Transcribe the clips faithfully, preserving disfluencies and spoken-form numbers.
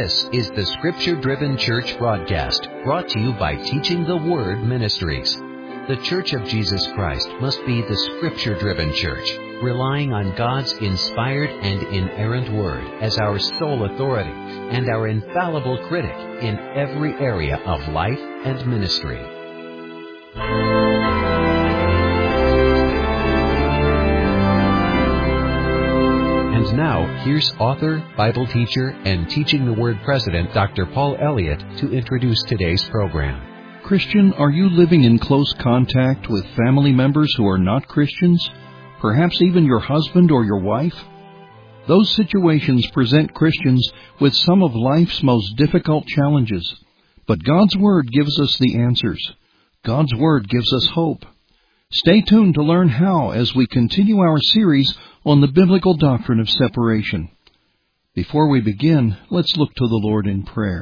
This is the Scripture-Driven Church broadcast, brought to you by Teaching the Word Ministries. The Church of Jesus Christ must be the Scripture-Driven Church, relying on God's inspired and inerrant Word as our sole authority and our infallible critic in every area of life and ministry. And now, here's author, Bible teacher, and Teaching the Word president, Doctor Paul Elliott, to introduce today's program. Christian, are you living in close contact with family members who are not Christians? Perhaps even your husband or your wife? Those situations present Christians with some of life's most difficult challenges. But God's Word gives us the answers. God's Word gives us hope. Stay tuned to learn how as we continue our series on the biblical doctrine of separation. Before we begin, let's look to the Lord in prayer.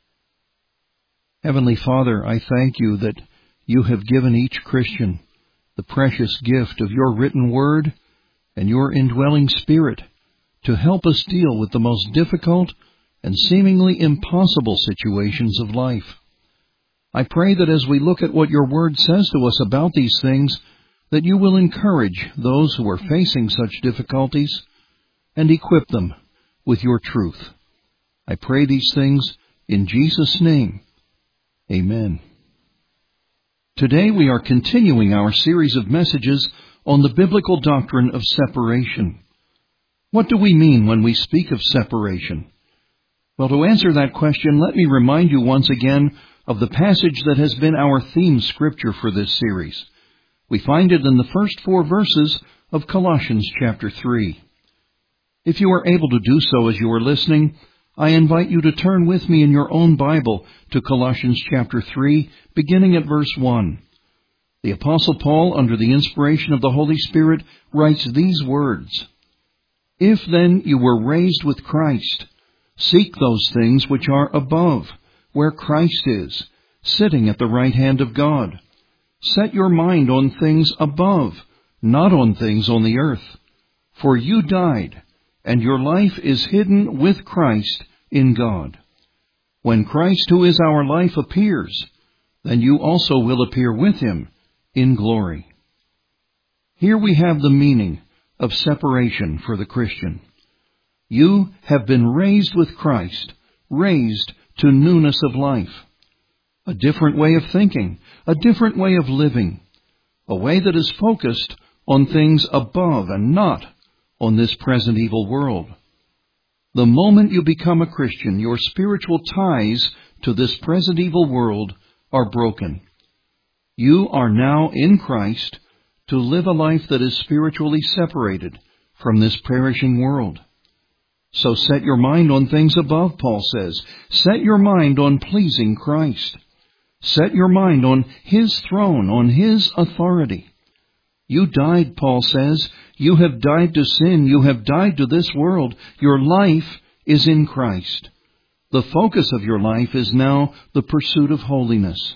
Heavenly Father, I thank you that you have given each Christian the precious gift of your written word and your indwelling Spirit to help us deal with the most difficult and seemingly impossible situations of life. I pray that as we look at what your word says to us about these things, that you will encourage those who are facing such difficulties and equip them with your truth. I pray these things in Jesus' name. Amen. Today we are continuing our series of messages on the biblical doctrine of separation. What do we mean when we speak of separation? Well, to answer that question, let me remind you once again of the passage that has been our theme scripture for this series. We find it in the first four verses of Colossians chapter three. If you are able to do so as you are listening, I invite you to turn with me in your own Bible to Colossians chapter three, beginning at verse one. The Apostle Paul, under the inspiration of the Holy Spirit, writes these words, "If then you were raised with Christ, seek those things which are above, where Christ is, sitting at the right hand of God. Set your mind on things above, not on things on the earth. For you died, and your life is hidden with Christ in God. When Christ, who is our life, appears, then you also will appear with him in glory." Here we have the meaning of separation for the Christian. You have been raised with Christ, raised to newness of life. A different way of thinking, a different way of living, a way that is focused on things above and not on this present evil world. The moment you become a Christian, your spiritual ties to this present evil world are broken. You are now in Christ to live a life that is spiritually separated from this perishing world. So set your mind on things above, Paul says. Set your mind on pleasing Christ. Set your mind on his throne, on his authority. You died, Paul says. You have died to sin. You have died to this world. Your life is in Christ. The focus of your life is now the pursuit of holiness.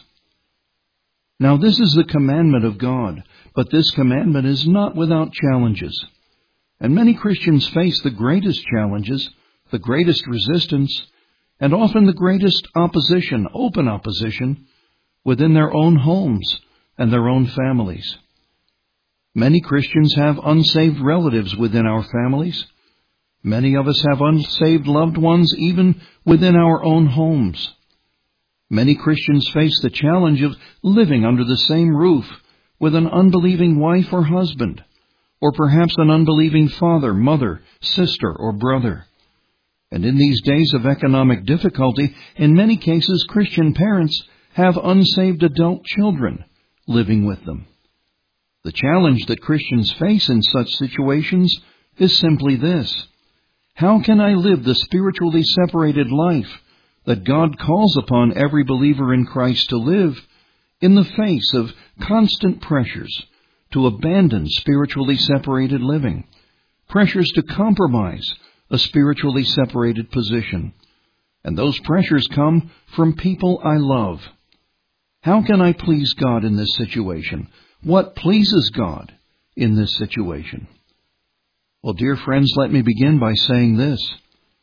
Now this is the commandment of God, but this commandment is not without challenges. And many Christians face the greatest challenges, the greatest resistance, and often the greatest opposition, open opposition, within their own homes and their own families. Many Christians have unsaved relatives within our families. Many of us have unsaved loved ones even within our own homes. Many Christians face the challenge of living under the same roof with an unbelieving wife or husband, or perhaps an unbelieving father, mother, sister, or brother. And in these days of economic difficulty, in many cases, Christian parents have unsaved adult children living with them. The challenge that Christians face in such situations is simply this: how can I live the spiritually separated life that God calls upon every believer in Christ to live in the face of constant pressures to abandon spiritually separated living, pressures to compromise a spiritually separated position? And those pressures come from people I love. How can I please God in this situation? What pleases God in this situation? Well, dear friends, let me begin by saying this.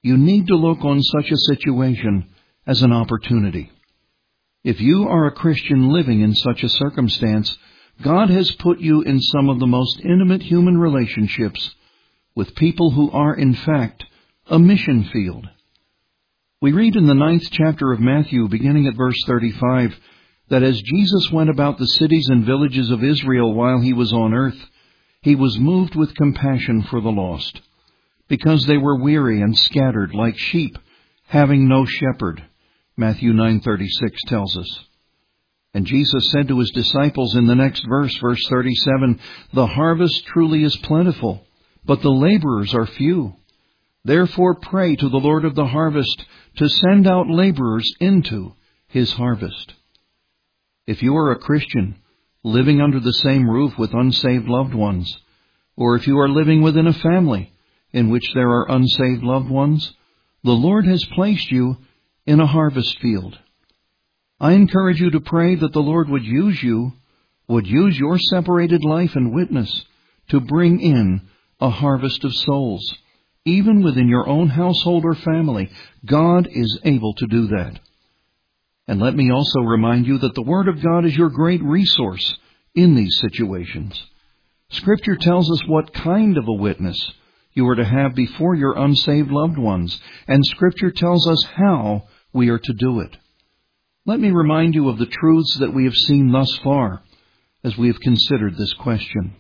You need to look on such a situation as an opportunity. If you are a Christian living in such a circumstance, God has put you in some of the most intimate human relationships with people who are, in fact, a mission field. We read in the ninth chapter of Matthew, beginning at verse thirty-five, that as Jesus went about the cities and villages of Israel while he was on earth, he was moved with compassion for the lost, because they were weary and scattered like sheep, having no shepherd. Matthew nine thirty-six tells us. And Jesus said to his disciples in the next verse, verse thirty-seven, "The harvest truly is plentiful, but the laborers are few. Therefore pray to the Lord of the harvest to send out laborers into his harvest." If you are a Christian living under the same roof with unsaved loved ones, or if you are living within a family in which there are unsaved loved ones, the Lord has placed you in a harvest field. I encourage you to pray that the Lord would use you, would use your separated life and witness to bring in a harvest of souls. Even within your own household or family, God is able to do that. And let me also remind you that the Word of God is your great resource in these situations. Scripture tells us what kind of a witness you are to have before your unsaved loved ones, and Scripture tells us how we are to do it. Let me remind you of the truths that we have seen thus far as we have considered this question.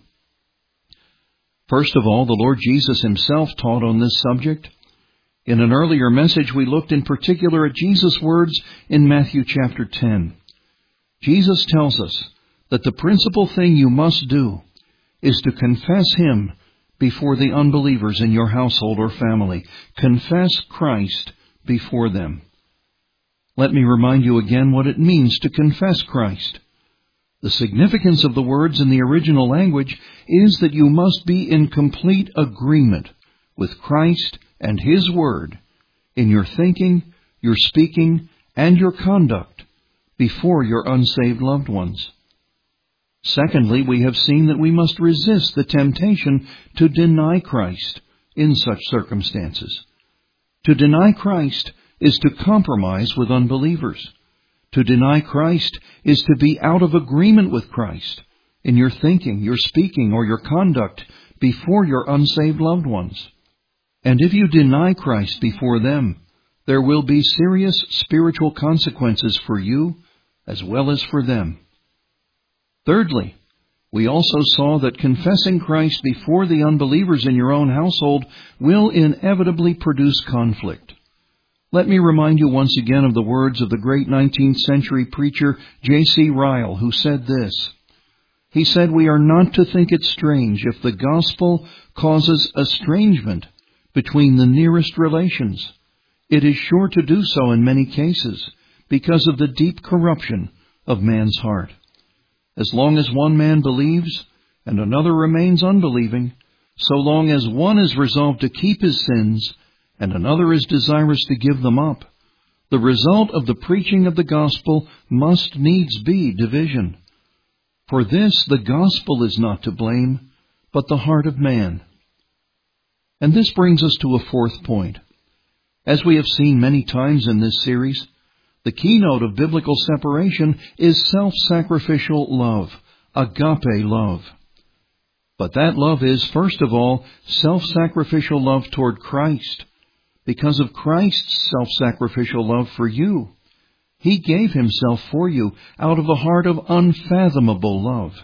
First of all, the Lord Jesus himself taught on this subject. In an earlier message, we looked in particular at Jesus' words in Matthew chapter ten. Jesus tells us that the principal thing you must do is to confess him before the unbelievers in your household or family. Confess Christ before them. Let me remind you again what it means to confess Christ. The significance of the words in the original language is that you must be in complete agreement with Christ and his word in your thinking, your speaking, and your conduct before your unsaved loved ones. Secondly, we have seen that we must resist the temptation to deny Christ in such circumstances. To deny Christ is to compromise with unbelievers. To deny Christ is to be out of agreement with Christ in your thinking, your speaking, or your conduct before your unsaved loved ones. And if you deny Christ before them, there will be serious spiritual consequences for you as well as for them. Thirdly, we also saw that confessing Christ before the unbelievers in your own household will inevitably produce conflict. Let me remind you once again of the words of the great nineteenth century preacher J C Ryle, who said this. He said, "We are not to think it strange if the gospel causes estrangement between the nearest relations. It is sure to do so in many cases because of the deep corruption of man's heart. As long as one man believes and another remains unbelieving, so long as one is resolved to keep his sins and another is desirous to give them up, the result of the preaching of the gospel must needs be division. For this the gospel is not to blame, but the heart of man." And this brings us to a fourth point. As we have seen many times in this series, the keynote of biblical separation is self-sacrificial love, agape love. But that love is, first of all, self-sacrificial love toward Christ, because of Christ's self-sacrificial love for you. He gave himself for you out of a heart of unfathomable love.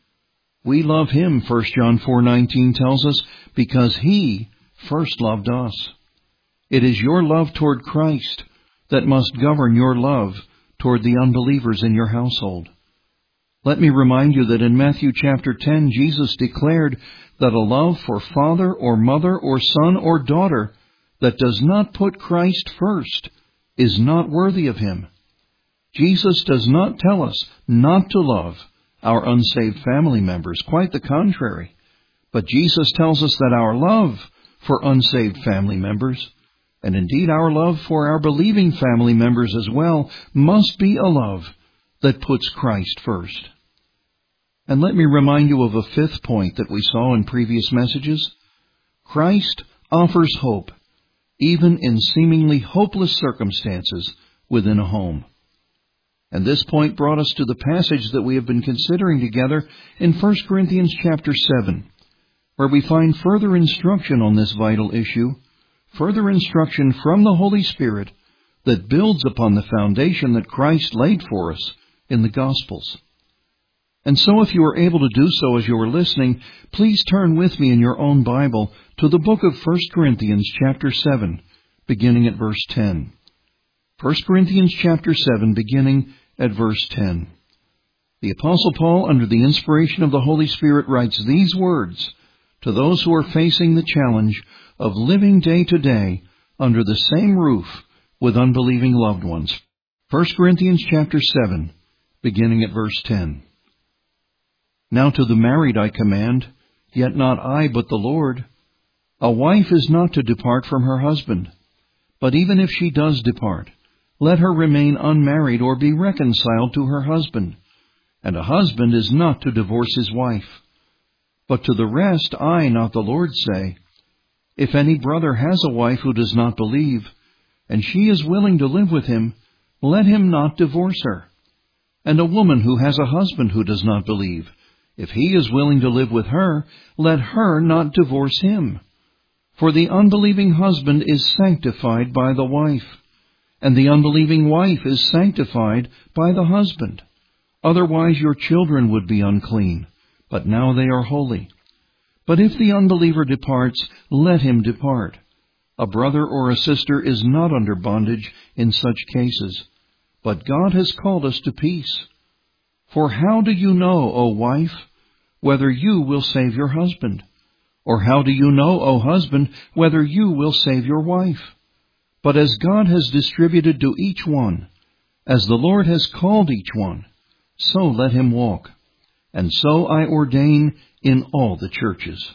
We love him, First John four nineteen tells us, because he first loved us. It is your love toward Christ that must govern your love toward the unbelievers in your household. Let me remind you that in Matthew chapter ten, Jesus declared that a love for father or mother or son or daughter that does not put Christ first is not worthy of him. Jesus does not tell us not to love our unsaved family members. Quite the contrary. But Jesus tells us that our love for unsaved family members, and indeed our love for our believing family members as well, must be a love that puts Christ first. And let me remind you of a fifth point that we saw in previous messages. Christ offers hope even in seemingly hopeless circumstances within a home. And this point brought us to the passage that we have been considering together in First Corinthians chapter seven, where we find further instruction on this vital issue, further instruction from the Holy Spirit that builds upon the foundation that Christ laid for us in the Gospels. And so if you are able to do so as you are listening, please turn with me in your own Bible to the book of First Corinthians chapter seven, beginning at verse ten. First Corinthians chapter seven, beginning at verse ten. The Apostle Paul, under the inspiration of the Holy Spirit, writes these words to those who are facing the challenge of living day to day under the same roof with unbelieving loved ones. First Corinthians chapter seven, beginning at verse ten. Now to the married I command, yet not I, but the Lord. A wife is not to depart from her husband, but even if she does depart, let her remain unmarried or be reconciled to her husband. And a husband is not to divorce his wife. But to the rest I, not the Lord, say, if any brother has a wife who does not believe, and she is willing to live with him, let him not divorce her. And a woman who has a husband who does not believe, if he is willing to live with her, let her not divorce him. For the unbelieving husband is sanctified by the wife, and the unbelieving wife is sanctified by the husband. Otherwise your children would be unclean, but now they are holy. But if the unbeliever departs, let him depart. A brother or a sister is not under bondage in such cases, but God has called us to peace. For how do you know, O wife, whether you will save your husband? Or how do you know, O husband, whether you will save your wife? But as God has distributed to each one, as the Lord has called each one, so let him walk. And so I ordain in all the churches.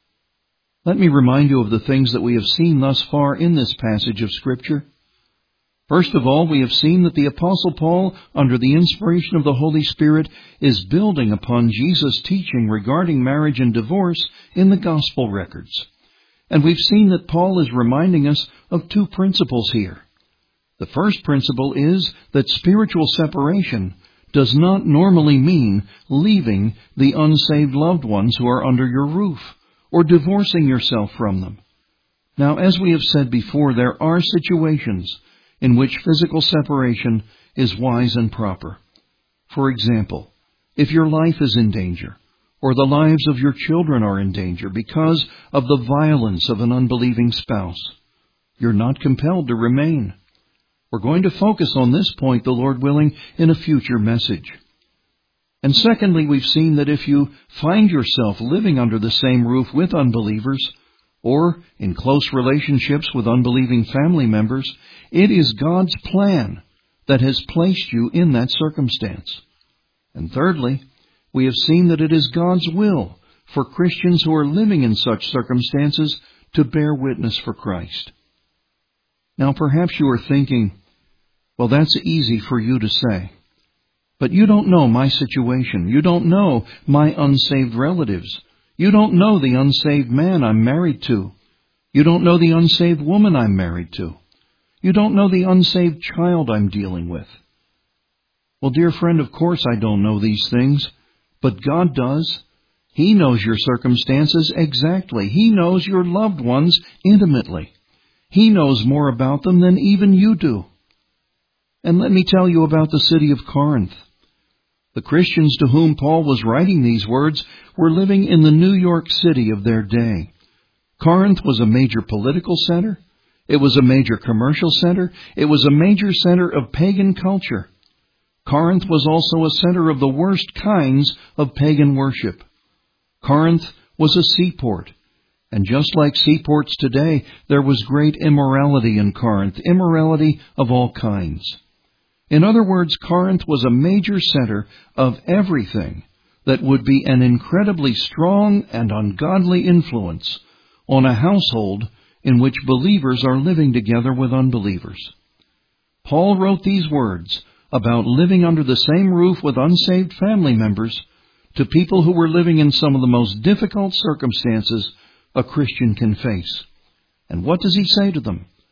Let me remind you of the things that we have seen thus far in this passage of Scripture. First of all, we have seen that the Apostle Paul, under the inspiration of the Holy Spirit, is building upon Jesus' teaching regarding marriage and divorce in the Gospel records. And we've seen that Paul is reminding us of two principles here. The first principle is that spiritual separation does not normally mean leaving the unsaved loved ones who are under your roof, or divorcing yourself from them. Now, as we have said before, there are situations in which physical separation is wise and proper. For example, if your life is in danger, or the lives of your children are in danger because of the violence of an unbelieving spouse, you're not compelled to remain. We're going to focus on this point, the Lord willing, in a future message. And secondly, we've seen that if you find yourself living under the same roof with unbelievers, or in close relationships with unbelieving family members, it is God's plan that has placed you in that circumstance. And thirdly, we have seen that it is God's will for Christians who are living in such circumstances to bear witness for Christ. Now perhaps you are thinking, well, that's easy for you to say. But you don't know my situation. You don't know my unsaved relatives. You don't know the unsaved man I'm married to. You don't know the unsaved woman I'm married to. You don't know the unsaved child I'm dealing with. Well, dear friend, of course I don't know these things, but God does. He knows your circumstances exactly. He knows your loved ones intimately. He knows more about them than even you do. And let me tell you about the city of Corinth. The Christians to whom Paul was writing these words were living in the New York City of their day. Corinth was a major political center. It was a major commercial center. It was a major center of pagan culture. Corinth was also a center of the worst kinds of pagan worship. Corinth was a seaport. And just like seaports today, there was great immorality in Corinth, immorality of all kinds. In other words, Corinth was a major center of everything that would be an incredibly strong and ungodly influence on a household in which believers are living together with unbelievers. Paul wrote these words about living under the same roof with unsaved family members to people who were living in some of the most difficult circumstances a Christian can face. And what does he say to them?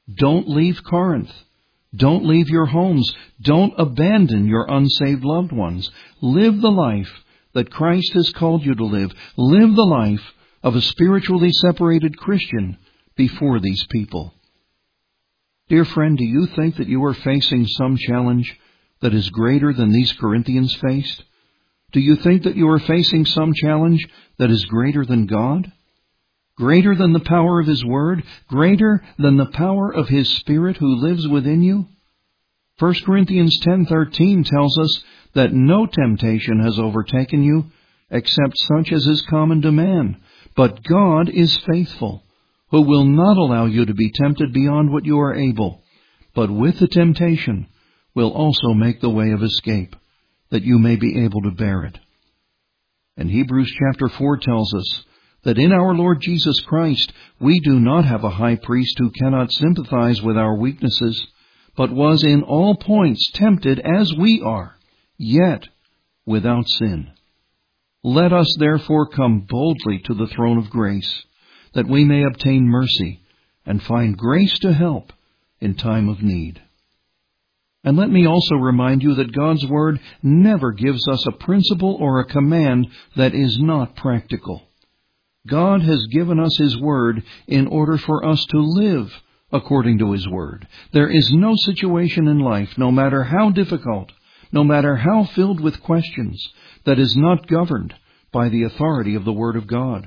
Don't leave Corinth. Don't leave your homes. Don't abandon your unsaved loved ones. Live the life that Christ has called you to live. Live the life of a spiritually separated Christian before these people. Dear friend, do you think that you are facing some challenge that is greater than these Corinthians faced? Do you think that you are facing some challenge that is greater than God? Greater than the power of His Word? Greater than the power of His Spirit who lives within you? First Corinthians ten thirteen tells us that no temptation has overtaken you except such as is common to man. But God is faithful, who will not allow you to be tempted beyond what you are able, but with the temptation will also make the way of escape, that you may be able to bear it. And Hebrews chapter four tells us that in our Lord Jesus Christ we do not have a high priest who cannot sympathize with our weaknesses, but was in all points tempted as we are, yet without sin. Let us therefore come boldly to the throne of grace, that we may obtain mercy and find grace to help in time of need. And let me also remind you that God's Word never gives us a principle or a command that is not practical. God has given us His Word in order for us to live according to His Word. There is no situation in life, no matter how difficult, no matter how filled with questions, that is not governed by the authority of the Word of God.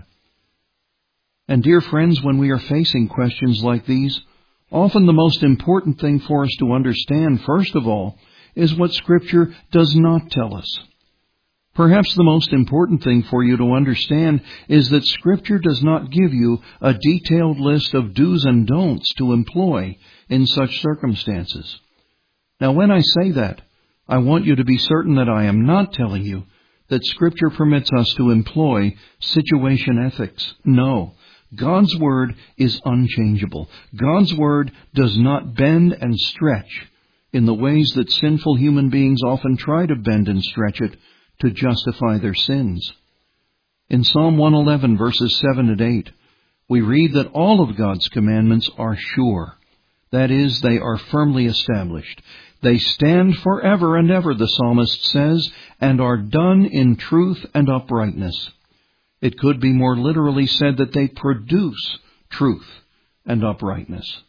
And dear friends, when we are facing questions like these, often the most important thing for us to understand, first of all, is what Scripture does not tell us. Perhaps the most important thing for you to understand is that Scripture does not give you a detailed list of do's and don'ts to employ in such circumstances. Now, when I say that, I want you to be certain that I am not telling you that Scripture permits us to employ situation ethics. No. God's Word is unchangeable. God's Word does not bend and stretch in the ways that sinful human beings often try to bend and stretch it to justify their sins. In Psalm one eleven, verses seven and eight, we read that all of God's commandments are sure. That is, they are firmly established. They stand forever and ever, the psalmist says, and are done in truth and uprightness. It could be more literally said that they produce truth and uprightness.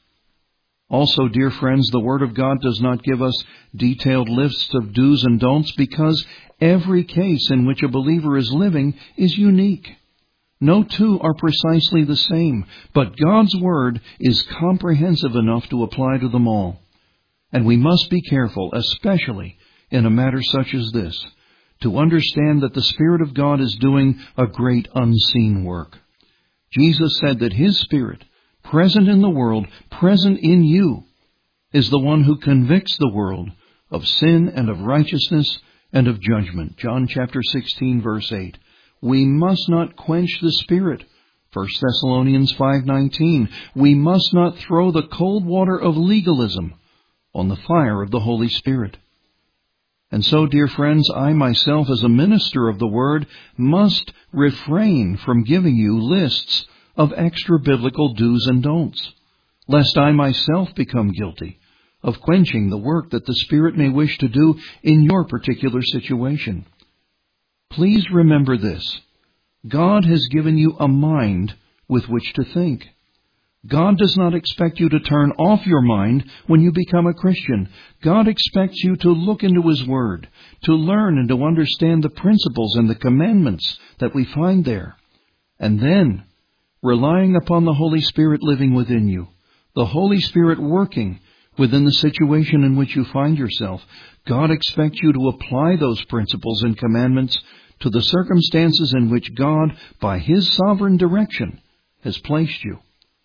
Also, dear friends, the Word of God does not give us detailed lists of do's and don'ts because every case in which a believer is living is unique. No two are precisely the same, but God's Word is comprehensive enough to apply to them all. And we must be careful, especially in a matter such as this, to understand that the Spirit of God is doing a great unseen work. Jesus said that His Spirit, present in the world, present in you, is the one who convicts the world of sin and of righteousness and of judgment. John chapter sixteen, verse eight. We must not quench the Spirit. First Thessalonians five nineteen. We must not throw the cold water of legalism on the fire of the Holy Spirit. And so, dear friends, I myself, as a minister of the Word, must refrain from giving you lists of extra-biblical do's and don'ts, lest I myself become guilty of quenching the work that the Spirit may wish to do in your particular situation. Please remember this. God has given you a mind with which to think. God does not expect you to turn off your mind when you become a Christian. God expects you to look into His Word, to learn and to understand the principles and the commandments that we find there. And then, relying upon the Holy Spirit living within you, the Holy Spirit working within the situation in which you find yourself, God expects you to apply those principles and commandments to the circumstances in which God, by His sovereign direction, has placed you.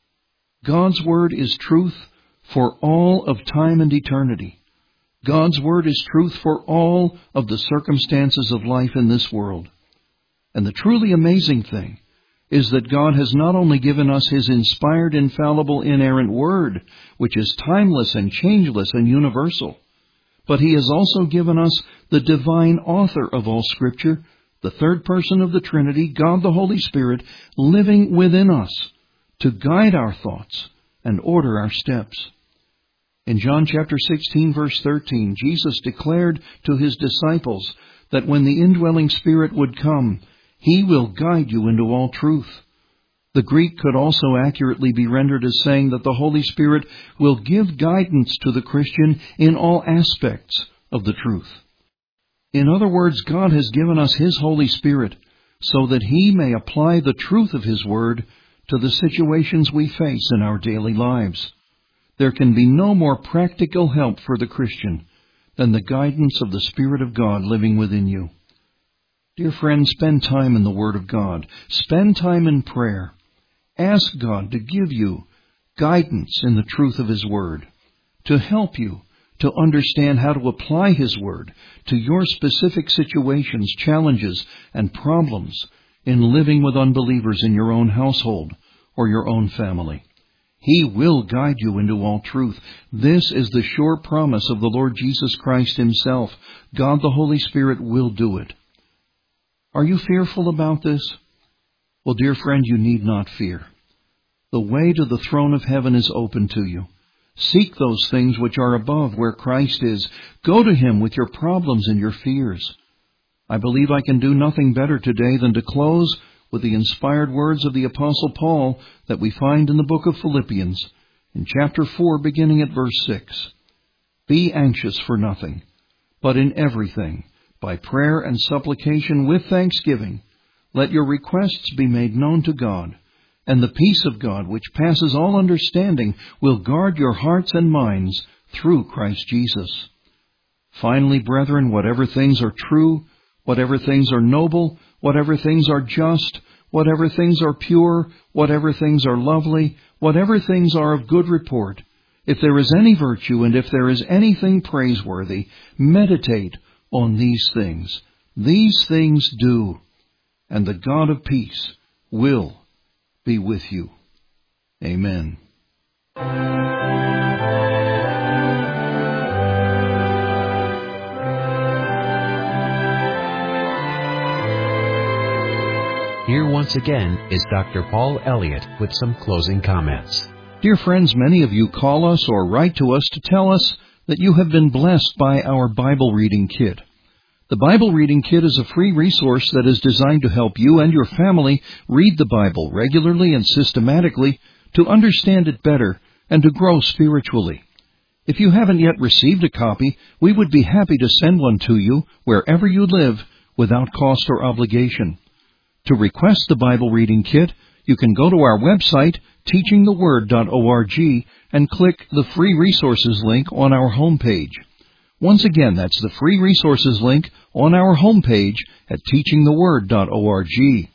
God's Word is truth for all of time and eternity. God's Word is truth for all of the circumstances of life in this world. And the truly amazing thing is that God has not only given us His inspired, infallible, inerrant Word, which is timeless and changeless and universal, but He has also given us the divine author of all Scripture, the third person of the Trinity, God the Holy Spirit, living within us to guide our thoughts and order our steps. In John chapter sixteen, verse thirteen, Jesus declared to his disciples that when the indwelling Spirit would come, he will guide you into all truth. The Greek could also accurately be rendered as saying that the Holy Spirit will give guidance to the Christian in all aspects of the truth. In other words, God has given us His Holy Spirit so that He may apply the truth of His Word to the situations we face in our daily lives. There can be no more practical help for the Christian than the guidance of the Spirit of God living within you. Dear friends, spend time in the Word of God. Spend time in prayer. Ask God to give you guidance in the truth of His Word, to help you to understand how to apply His Word to your specific situations, challenges, and problems in living with unbelievers in your own household or your own family. He will guide you into all truth. This is the sure promise of the Lord Jesus Christ Himself. God the Holy Spirit will do it. Are you fearful about this? Well, dear friend, you need not fear. The way to the throne of heaven is open to you. Seek those things which are above, where Christ is. Go to Him with your problems and your fears. I believe I can do nothing better today than to close with the inspired words of the Apostle Paul that we find in the book of Philippians, in chapter four, beginning at verse six. Be anxious for nothing, but in everything, by prayer and supplication with thanksgiving, let your requests be made known to God, and the peace of God, which passes all understanding, will guard your hearts and minds through Christ Jesus. Finally, brethren, whatever things are true, whatever things are noble, whatever things are just, whatever things are pure, whatever things are lovely, whatever things are of good report, if there is any virtue and if there is anything praiseworthy, meditate on these things. These things do, and the God of peace will be with you. Amen. Here once again is Doctor Paul Elliott with some closing comments. Dear friends, many of you call us or write to us to tell us that you have been blessed by our Bible Reading Kit. The Bible Reading Kit is a free resource that is designed to help you and your family read the Bible regularly and systematically to understand it better and to grow spiritually. If you haven't yet received a copy, we would be happy to send one to you wherever you live without cost or obligation. To request the Bible Reading Kit, you can go to our website, teaching the word dot org, and click the Free Resources link on our homepage. Once again, that's the Free Resources link on our homepage at teaching the word dot org.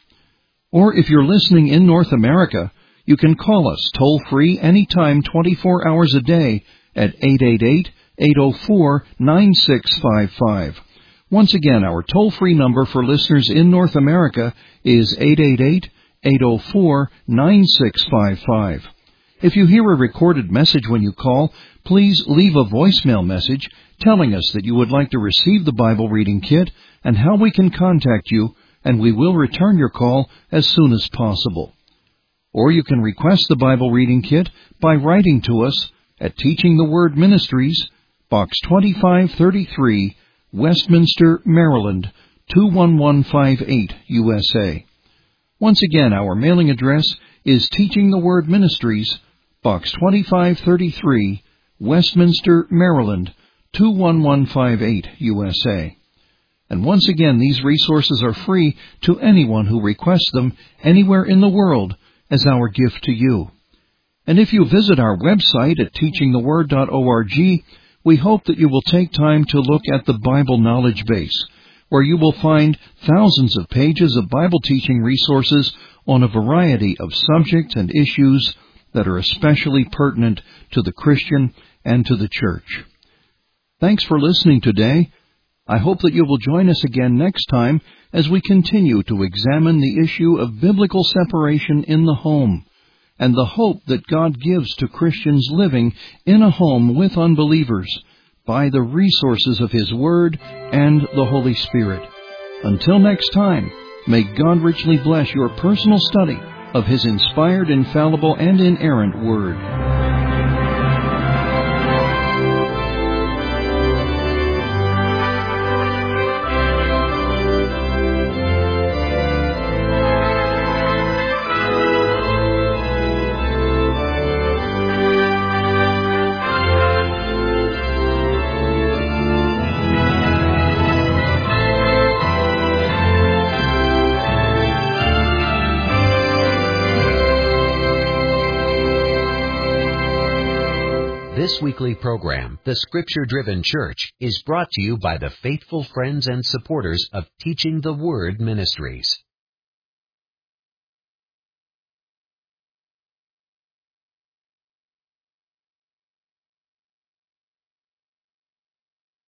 Or if you're listening in North America, you can call us toll-free anytime, twenty-four hours a day at eight eight eight, eight oh four, nine six five five. Once again, our toll-free number for listeners in North America is eight eight eight, eight oh four, nine six five five. If you hear a recorded message when you call, please leave a voicemail message telling us that you would like to receive the Bible Reading Kit and how we can contact you, and we will return your call as soon as possible. Or you can request the Bible Reading Kit by writing to us at Teaching the Word Ministries, Box twenty-five thirty-three, Westminster, Maryland, two one one five eight, U S A. Once again, our mailing address is Teaching the Word Ministries, Box twenty-five thirty-three, Westminster, Maryland, two one one five eight, U S A. And once again, these resources are free to anyone who requests them anywhere in the world as our gift to you. And if you visit our website at teaching the word dot org, we hope that you will take time to look at the Bible Knowledge Base, where you will find thousands of pages of Bible teaching resources on a variety of subjects and issues that are especially pertinent to the Christian and to the church. Thanks for listening today. I hope that you will join us again next time as we continue to examine the issue of biblical separation in the home and the hope that God gives to Christians living in a home with unbelievers by the resources of His Word and the Holy Spirit. Until next time, may God richly bless your personal study of His inspired, infallible, and inerrant Word. This weekly program, The Scripture Driven Church, is brought to you by the faithful friends and supporters of Teaching the Word Ministries.